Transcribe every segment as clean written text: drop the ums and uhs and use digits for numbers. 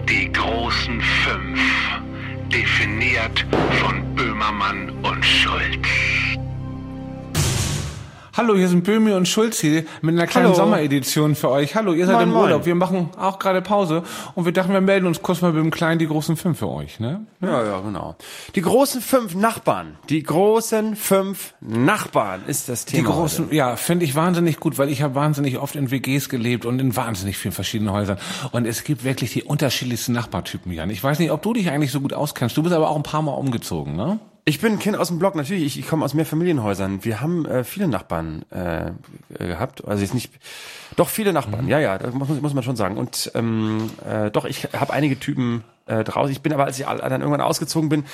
Die großen fünf, definiert von Böhmermann und Schulz. Hallo, hier sind Böhmi und Schulz hier mit einer kleinen Sommeredition für euch. Hallo, ihr seid im Urlaub, wir machen auch gerade Pause und wir dachten, wir melden uns kurz mal mit dem kleinen die großen fünf für euch, ne? Ja, genau. Die großen fünf Nachbarn. Die großen fünf Nachbarn ist das Thema. Die großen, heute. ja, finde ich wahnsinnig gut, weil ich habe wahnsinnig oft in WGs gelebt und in wahnsinnig vielen verschiedenen Häusern. Und es gibt wirklich die unterschiedlichsten Nachbartypen, Jan. Ich weiß nicht, ob du dich eigentlich so gut auskennst. Du bist aber auch ein paar Mal umgezogen, ne? Ich bin ein Kind aus dem Block, natürlich. Ich komme aus Mehrfamilienhäusern. Wir haben viele Nachbarn gehabt. Also jetzt nicht, doch viele Nachbarn. Ja, das muss man schon sagen. Und doch, ich habe einige Typen draußen. Ich bin aber, als ich dann irgendwann ausgezogen bin,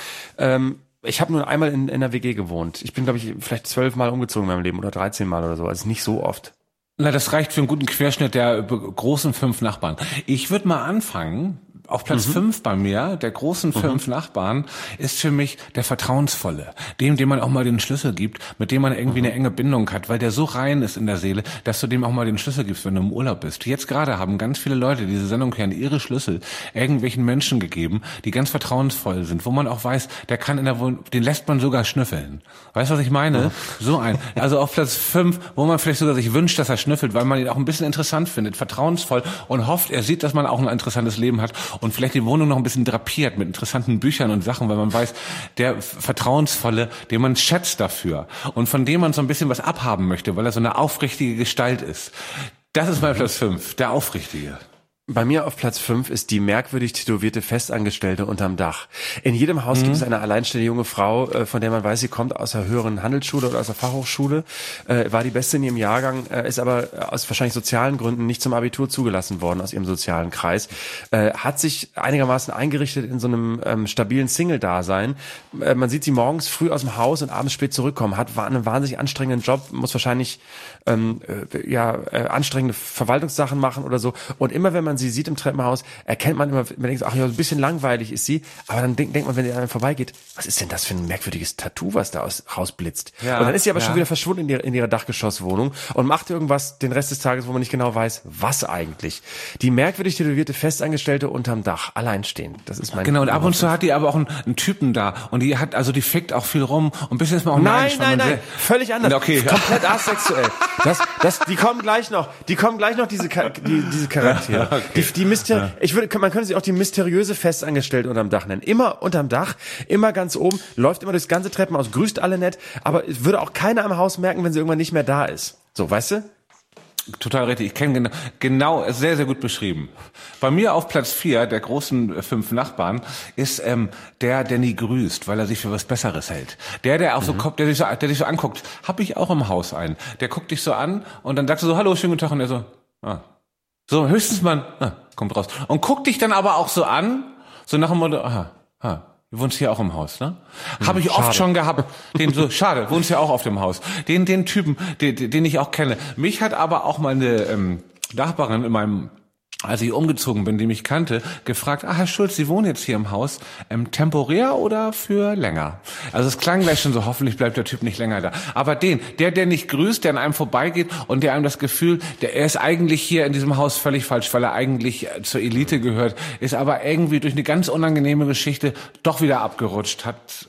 ich habe nur einmal in einer WG gewohnt. Ich bin, glaube ich, vielleicht 12 Mal umgezogen in meinem Leben oder 13 Mal oder so. Also nicht so oft. Na, das reicht für einen guten Querschnitt der großen fünf Nachbarn. Ich würde mal anfangen. Auf Platz 5 bei mir, der großen 5 Nachbarn, ist für mich der Vertrauensvolle. Dem man auch mal den Schlüssel gibt, mit dem man irgendwie eine enge Bindung hat, weil der so rein ist in der Seele, dass du dem auch mal den Schlüssel gibst, wenn du im Urlaub bist. Jetzt gerade haben ganz viele Leute, die diese Sendung kennen, ihre Schlüssel irgendwelchen Menschen gegeben, die ganz vertrauensvoll sind, wo man auch weiß, der kann in der Wohnung, den lässt man sogar schnüffeln. Weißt du, was ich meine? So ein. Also auf Platz 5, wo man vielleicht sogar sich wünscht, dass er schnüffelt, weil man ihn auch ein bisschen interessant findet, vertrauensvoll und hofft, er sieht, dass man auch ein interessantes Leben hat und vielleicht die Wohnung noch ein bisschen drapiert mit interessanten Büchern und Sachen, weil man weiß, der Vertrauensvolle, den man schätzt dafür und von dem man so ein bisschen was abhaben möchte, weil er so eine aufrichtige Gestalt ist. Das ist mein Platz 5, der Aufrichtige. Bei mir auf Platz 5 ist die merkwürdig tätowierte Festangestellte unterm Dach. In jedem Haus gibt es eine alleinstehende junge Frau, von der man weiß, sie kommt aus der höheren Handelsschule oder aus der Fachhochschule, war die Beste in ihrem Jahrgang, ist aber aus wahrscheinlich sozialen Gründen nicht zum Abitur zugelassen worden aus ihrem sozialen Kreis, hat sich einigermaßen eingerichtet in so einem stabilen Single-Dasein. Man sieht sie morgens früh aus dem Haus und abends spät zurückkommen, hat einen wahnsinnig anstrengenden Job, muss wahrscheinlich anstrengende Verwaltungssachen machen oder so. Und immer wenn man sie sieht im Treppenhaus, erkennt man immer, man denkt so, ach ja, so ein bisschen langweilig ist sie, aber dann denkt man, wenn der dann vorbeigeht, was ist denn das für ein merkwürdiges Tattoo, was da rausblitzt? Ja, und dann ist sie aber schon wieder verschwunden in ihrer Dachgeschosswohnung und macht irgendwas den Rest des Tages, wo man nicht genau weiß, was eigentlich. Die merkwürdig tätowierte Festangestellte unterm Dach, alleinstehend. Das ist mein... Genau, und ab und zu hat die aber auch einen Typen da und die hat, also die fickt auch viel rum und ein bisschen ist man auch Nein, völlig anders. Okay. Komplett asexuell. Die kommen gleich noch, diese Charaktere. Okay. Man könnte sie auch die mysteriöse Festangestellte unterm Dach nennen. Immer unterm Dach, immer ganz oben, läuft immer durchs ganze Treppenhaus, grüßt alle nett, aber es würde auch keiner am Haus merken, wenn sie irgendwann nicht mehr da ist. So, weißt du? Total richtig. Ich kenne genau, sehr, sehr gut beschrieben. Bei mir auf Platz 4 der großen 5 Nachbarn ist der nie grüßt, weil er sich für was Besseres hält. Der auch so kommt, der dich so anguckt. Hab ich auch im Haus einen. Der guckt dich so an und dann sagst du so, hallo, schönen guten Tag und er so, so höchstens kommt raus und guckt dich dann aber auch so an, so nach dem Motto, du wohnst hier auch im Haus, ne? Habe ich oft schon gehabt. Den so, schade, wohnst ja auch auf dem Haus. Den Typen, den ich auch kenne. Mich hat aber auch meine Nachbarin als ich umgezogen bin, die mich kannte, gefragt, Herr Schulz, Sie wohnen jetzt hier im Haus, temporär oder für länger? Also es klang gleich schon so, hoffentlich bleibt der Typ nicht länger da. Aber der nicht grüßt, der an einem vorbeigeht und der einem das Gefühl, er ist eigentlich hier in diesem Haus völlig falsch, weil er eigentlich zur Elite gehört, ist aber irgendwie durch eine ganz unangenehme Geschichte doch wieder abgerutscht hat.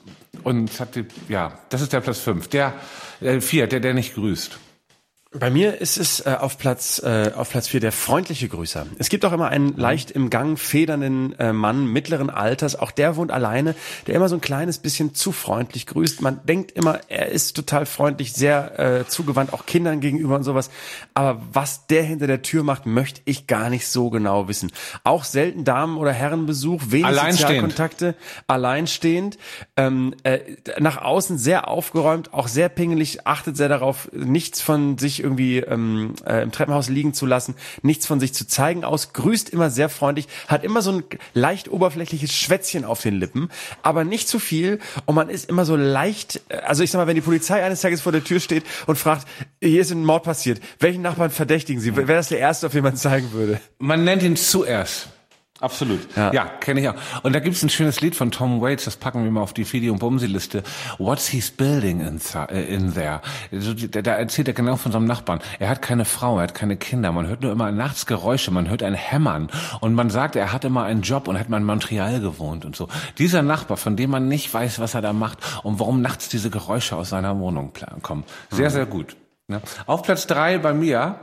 Das ist der Platz 5. Der 4, der nicht grüßt. Bei mir ist es auf Platz 4 der freundliche Grüßer. Es gibt auch immer einen leicht im Gang federnden Mann mittleren Alters, auch der wohnt alleine, der immer so ein kleines bisschen zu freundlich grüßt. Man denkt immer, er ist total freundlich, sehr zugewandt, auch Kindern gegenüber und sowas. Aber was der hinter der Tür macht, möchte ich gar nicht so genau wissen. Auch selten Damen- oder Herrenbesuch, wenig Sozialkontakte, alleinstehend, nach außen sehr aufgeräumt, auch sehr pingelig, achtet sehr darauf, nichts von sich irgendwie im Treppenhaus liegen zu lassen, nichts von sich zu zeigen aus, grüßt immer sehr freundlich, hat immer so ein leicht oberflächliches Schwätzchen auf den Lippen, aber nicht zu viel und man ist immer so leicht, also ich sag mal, wenn die Polizei eines Tages vor der Tür steht und fragt, hier ist ein Mord passiert, welchen Nachbarn verdächtigen Sie? Wäre das der erste, auf den man zeigen würde? Man nennt ihn zuerst. Absolut. Ja, kenne ich auch. Und da gibt's ein schönes Lied von Tom Waits, das packen wir mal auf die Video- und Bumsi-Liste. What's He's Building in There? Da erzählt er genau von seinem Nachbarn. Er hat keine Frau, er hat keine Kinder. Man hört nur immer nachts Geräusche, man hört ein Hämmern. Und man sagt, er hat immer einen Job und hat mal in Montreal gewohnt und so. Dieser Nachbar, von dem man nicht weiß, was er da macht und warum nachts diese Geräusche aus seiner Wohnung kommen. Sehr, sehr gut. Ja. Auf Platz 3 bei mir,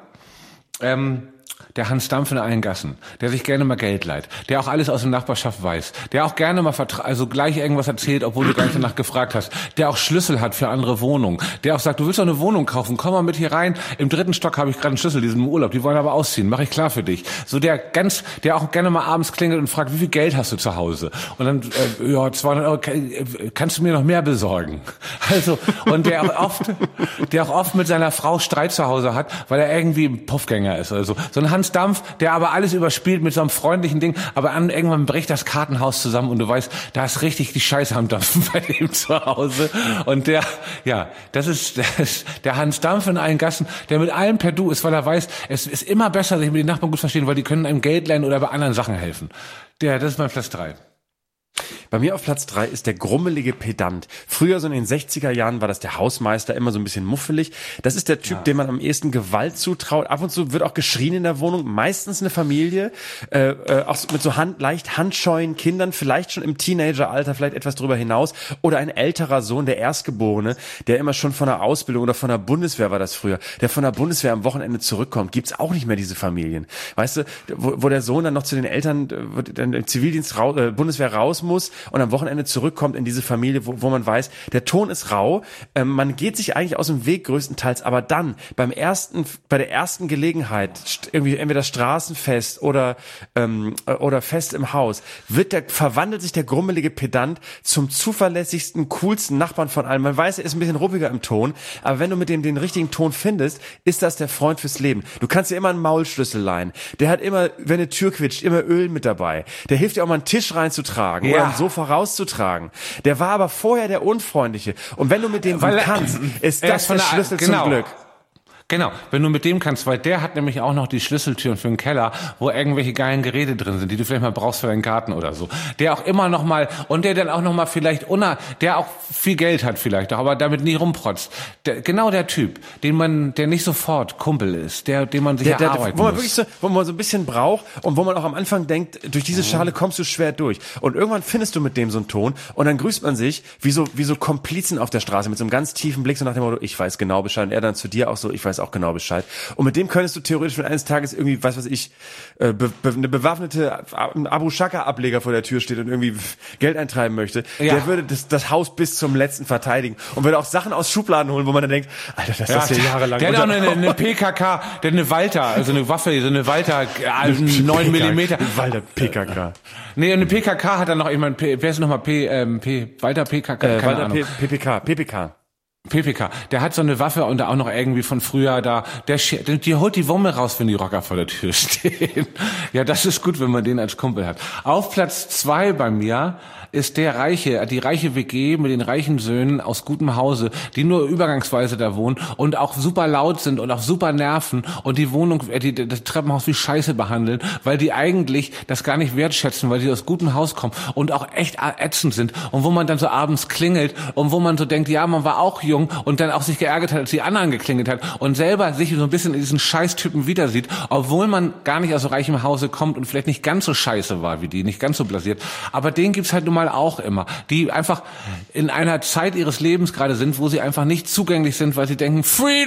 der Hans Dampf in allen Gassen, der sich gerne mal Geld leiht, der auch alles aus der Nachbarschaft weiß, der auch gerne mal also gleich irgendwas erzählt, obwohl du gar nicht danach gefragt hast, der auch Schlüssel hat für andere Wohnungen, der auch sagt, du willst doch eine Wohnung kaufen, komm mal mit hier rein, im 3. Stock habe ich gerade einen Schlüssel, die sind im Urlaub, die wollen aber ausziehen, mache ich klar für dich. So der auch gerne mal abends klingelt und fragt, wie viel Geld hast du zu Hause? Und dann, 200 Euro, kannst du mir noch mehr besorgen? Also, und der auch oft mit seiner Frau Streit zu Hause hat, weil er irgendwie ein Puffgänger ist oder so. So ein Hans Dampf, der aber alles überspielt mit so einem freundlichen Ding, aber irgendwann bricht das Kartenhaus zusammen und du weißt, da ist richtig die Scheiße am Dampfen bei dem zu Hause. Und das ist der Hans Dampf in allen Gassen, der mit allem per Du ist, weil er weiß, es ist immer besser, sich mit den Nachbarn gut verstehen, weil die können einem Geld leihen oder bei anderen Sachen helfen. Das ist mein Platz 3. Bei mir auf Platz 3 ist der grummelige Pedant. Früher, so in den 60er Jahren, war das der Hausmeister, immer so ein bisschen muffelig. Das ist der Typ, dem man am ehesten Gewalt zutraut. Ab und zu wird auch geschrien in der Wohnung. Meistens eine Familie, auch mit so leicht handscheuen Kindern, vielleicht schon im Teenageralter, vielleicht etwas drüber hinaus. Oder ein älterer Sohn, der Erstgeborene, der immer schon von der Ausbildung oder von der Bundeswehr war das früher, der von der Bundeswehr am Wochenende zurückkommt. Gibt's auch nicht mehr diese Familien. Weißt du, wo der Sohn dann noch zu den Eltern, dann im Zivildienst Bundeswehr raus muss und am Wochenende zurückkommt in diese Familie, wo man weiß, der Ton ist rau, man geht sich eigentlich aus dem Weg größtenteils, aber dann bei der ersten Gelegenheit, irgendwie entweder Straßenfest oder Fest im Haus, verwandelt sich der grummelige Pedant zum zuverlässigsten, coolsten Nachbarn von allen. Man weiß, er ist ein bisschen ruppiger im Ton, aber wenn du mit dem den richtigen Ton findest, ist das der Freund fürs Leben. Du kannst dir immer einen Maulschlüssel leihen. Der hat immer, wenn eine Tür quietscht, immer Öl mit dabei. Der hilft dir auch mal einen Tisch reinzutragen oder ein Sofa rauszutragen. Der war aber vorher der Unfreundliche. Und wenn du mit dem kannst, ist das der Schlüssel zum Glück. Genau, wenn du mit dem kannst, weil der hat nämlich auch noch die Schlüsseltüren für den Keller, wo irgendwelche geilen Geräte drin sind, die du vielleicht mal brauchst für deinen Garten oder so. Der auch immer noch mal, und der dann auch noch mal vielleicht, der auch viel Geld hat vielleicht auch, aber damit nie rumprotzt. Genau der Typ, der nicht sofort Kumpel ist, den man sich erarbeiten muss. Wo man so ein bisschen braucht und wo man auch am Anfang denkt, durch diese Schale kommst du schwer durch. Und irgendwann findest du mit dem so einen Ton und dann grüßt man sich wie so Komplizen auf der Straße mit so einem ganz tiefen Blick, so nach dem Motto, ich weiß genau Bescheid. Und er dann zu dir auch so, ich weiß auch genau Bescheid. Und mit dem könntest du theoretisch wenn eines Tages irgendwie, eine bewaffnete Abu Shaka-Ableger vor der Tür steht und irgendwie Geld eintreiben möchte, der würde das Haus bis zum letzten verteidigen und würde auch Sachen aus Schubladen holen, wo man dann denkt, Alter, das ist ja jahrelang. Der hat auch eine PKK, der hat eine Walter, also eine Waffe, so eine Walter, 9 Millimeter. Walter PKK. Nee, und eine PKK hat er noch, ich meine, wer ist nochmal Walter PKK? Walter PPK. PPK, der hat so eine Waffe und auch noch irgendwie von früher da, die holt die Wumme raus, wenn die Rocker vor der Tür stehen. Ja, das ist gut, wenn man den als Kumpel hat. Auf Platz 2 bei mir ist die reiche WG mit den reichen Söhnen aus gutem Hause, die nur übergangsweise da wohnen und auch super laut sind und auch super nerven und die Wohnung, das Treppenhaus wie Scheiße behandeln, weil die eigentlich das gar nicht wertschätzen, weil die aus gutem Haus kommen und auch echt ätzend sind und wo man dann so abends klingelt und wo man so denkt, ja, man war auch jung und dann auch sich geärgert hat, als die anderen geklingelt hat und selber sich so ein bisschen in diesen Scheißtypen wieder sieht, obwohl man gar nicht aus so reichem Hause kommt und vielleicht nicht ganz so scheiße war wie die, nicht ganz so blasiert. Aber den gibt's halt nun mal auch immer, die einfach in einer Zeit ihres Lebens gerade sind, wo sie einfach nicht zugänglich sind, weil sie denken,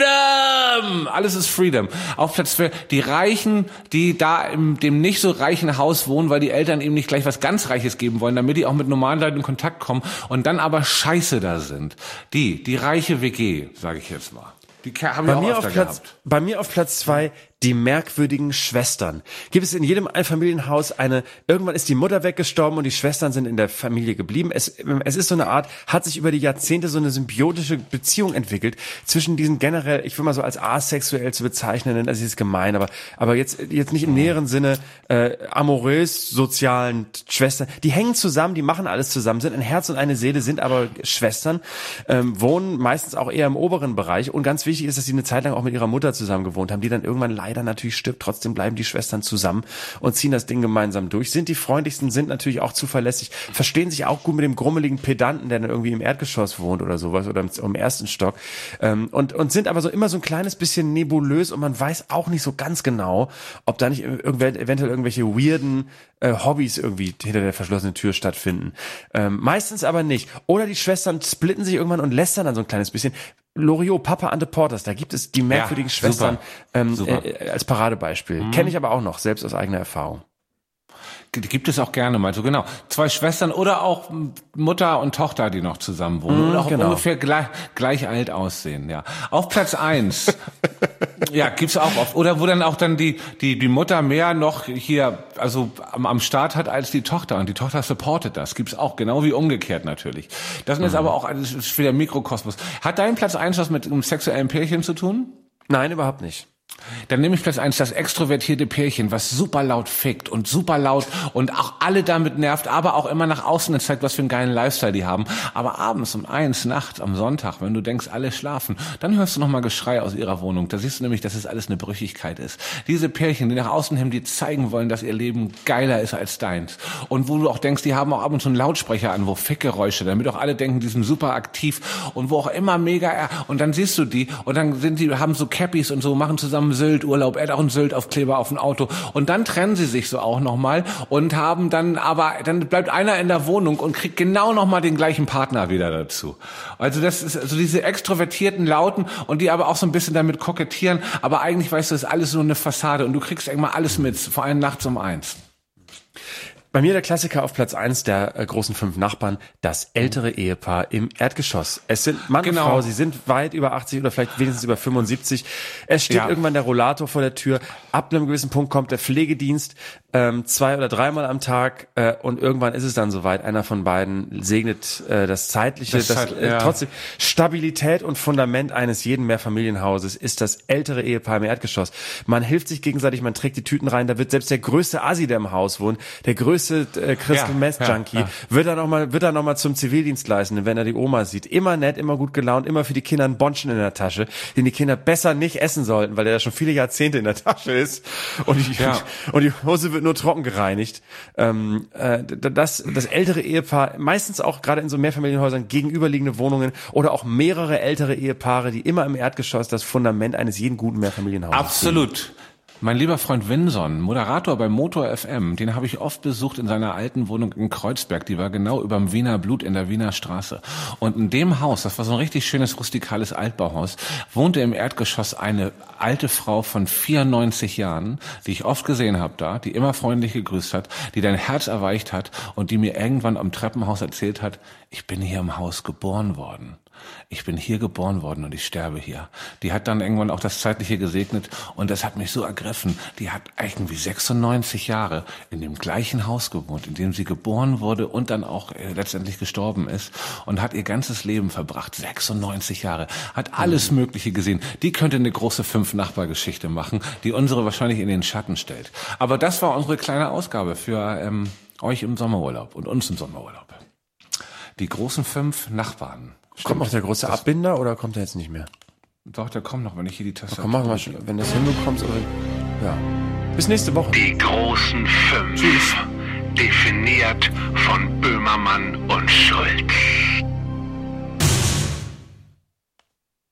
Freedom! Alles ist Freedom. Auf Platz 4, die Reichen, die da in dem nicht so reichen Haus wohnen, weil die Eltern eben nicht gleich was ganz Reiches geben wollen, damit die auch mit normalen Leuten in Kontakt kommen und dann aber scheiße da sind. Die reiche WG, sage ich jetzt mal. Die haben wir auch öfter gehabt. Bei mir auf Platz 2 die merkwürdigen Schwestern. Gibt es in jedem Einfamilienhaus irgendwann ist die Mutter weggestorben und die Schwestern sind in der Familie geblieben. Es ist so eine Art, hat sich über die Jahrzehnte so eine symbiotische Beziehung entwickelt zwischen diesen generell, ich will mal so als asexuell zu bezeichnen, das ist gemein, aber jetzt nicht im näheren Sinne, amorös, sozialen Schwestern. Die hängen zusammen, die machen alles zusammen, sind ein Herz und eine Seele, sind aber Schwestern, wohnen meistens auch eher im oberen Bereich und ganz wichtig ist, dass sie eine Zeit lang auch mit ihrer Mutter zusammen gewohnt haben, die dann irgendwann leider natürlich stirbt. Trotzdem bleiben die Schwestern zusammen und ziehen das Ding gemeinsam durch. Sind die freundlichsten, sind natürlich auch zuverlässig, verstehen sich auch gut mit dem grummeligen Pedanten, der dann irgendwie im Erdgeschoss wohnt oder sowas oder im ersten Stock. Und sind aber so immer so ein kleines bisschen nebulös und man weiß auch nicht so ganz genau, ob da nicht eventuell irgendwelche weirden Hobbys irgendwie hinter der verschlossenen Tür stattfinden. Meistens aber nicht. Oder die Schwestern splitten sich irgendwann und lästern dann so ein kleines bisschen. Loriot, Papa and the Porters, da gibt es die merkwürdigen Schwestern super. Als Paradebeispiel. Kenne ich aber auch noch, selbst aus eigener Erfahrung. Die gibt es auch gerne mal, so genau. 2 Schwestern oder auch Mutter und Tochter, die noch zusammen wohnen und auch ungefähr gleich alt aussehen, ja. Auf Platz 1, ja, gibt's auch oft. Oder wo dann auch dann die Mutter mehr noch hier, also am Start hat als die Tochter und die Tochter supportet das. Gibt's auch, genau wie umgekehrt natürlich. Das ist aber auch, das ist wieder Mikrokosmos. Hat dein Platz 1 was mit einem sexuellen Pärchen zu tun? Nein, überhaupt nicht. Dann nehme ich Platz 1, das extrovertierte Pärchen, was super laut fickt und super laut und auch alle damit nervt, aber auch immer nach außen zeigt, was für einen geilen Lifestyle die haben. Aber abends um 1 nachts am Sonntag, wenn du denkst, alle schlafen, dann hörst du nochmal Geschrei aus ihrer Wohnung. Da siehst du nämlich, dass es alles eine Brüchigkeit ist. Diese Pärchen, die nach außen hin, die zeigen wollen, dass ihr Leben geiler ist als deins. Und wo du auch denkst, die haben auch ab und zu einen Lautsprecher an, wo Fickgeräusche, damit auch alle denken, die sind super aktiv und wo auch immer mega, und dann siehst du die und dann haben so Cappies und so, machen zusammen Sylt-Urlaub, er hat auch einen Sylt-Aufkleber auf dem Auto und dann trennen sie sich so auch nochmal und haben dann, aber dann bleibt einer in der Wohnung und kriegt genau nochmal den gleichen Partner wieder dazu. Also das ist also diese extrovertierten Lauten und die aber auch so ein bisschen damit kokettieren, aber eigentlich weißt du, das ist alles nur eine Fassade und du kriegst irgendwann alles mit, vor allem nachts um 1. Bei mir der Klassiker auf Platz 1 der großen 5 Nachbarn, das ältere Ehepaar im Erdgeschoss. Es sind Mann und Frau, sie sind weit über 80 oder vielleicht wenigstens über 75. Es steht irgendwann der Rollator vor der Tür. Ab einem gewissen Punkt kommt der Pflegedienst 2 oder 3 Mal am Tag und irgendwann ist es dann soweit. Einer von beiden segnet das Zeitliche. Trotzdem Stabilität und Fundament eines jeden Mehrfamilienhauses ist das ältere Ehepaar im Erdgeschoss. Man hilft sich gegenseitig, man trägt die Tüten rein. Da wird selbst der größte Assi, der im Haus wohnt, der größte Crystal Meth Junkie, wird er noch mal zum Zivildienstleistenden, wenn er die Oma sieht. Immer nett, immer gut gelaunt, immer für die Kinder ein Bonschen in der Tasche, den die Kinder besser nicht essen sollten, weil der schon viele Jahrzehnte in der Tasche ist. Und die Hose wird nur trocken gereinigt. Das ältere Ehepaar, meistens auch gerade in so Mehrfamilienhäusern gegenüberliegende Wohnungen oder auch mehrere ältere Ehepaare, die immer im Erdgeschoss das Fundament eines jeden guten Mehrfamilienhauses Absolut. Finden. Mein lieber Freund Winson, Moderator bei Motor FM, den habe ich oft besucht in seiner alten Wohnung in Kreuzberg. Die war genau überm Wiener Blut in der Wiener Straße. Und in dem Haus, das war so ein richtig schönes rustikales Altbauhaus, wohnte im Erdgeschoss eine alte Frau von 94 Jahren, die ich oft gesehen habe da, die immer freundlich gegrüßt hat, die dein Herz erweicht hat und die mir irgendwann am Treppenhaus erzählt hat, ich bin hier im Haus geboren worden. Ich bin hier geboren worden und ich sterbe hier. Die hat dann irgendwann auch das Zeitliche gesegnet und das hat mich so ergriffen. Die hat irgendwie 96 Jahre in dem gleichen Haus gewohnt, in dem sie geboren wurde und dann auch letztendlich gestorben ist und hat ihr ganzes Leben verbracht. 96 Jahre. Hat alles Mögliche gesehen. Die könnte eine große 5-Nachbar-Geschichte machen, die unsere wahrscheinlich in den Schatten stellt. Aber das war unsere kleine Ausgabe für euch im Sommerurlaub und uns im Sommerurlaub. Die großen 5 Nachbarn. Kommt noch der große Abbinder oder kommt er jetzt nicht mehr? Doch, der kommt noch, wenn ich hier die Taste... Komm, machen wir schon, wenn das hinbekommst. Ja. Bis nächste Woche. Die großen 5. Definiert von Böhmermann und Schulz.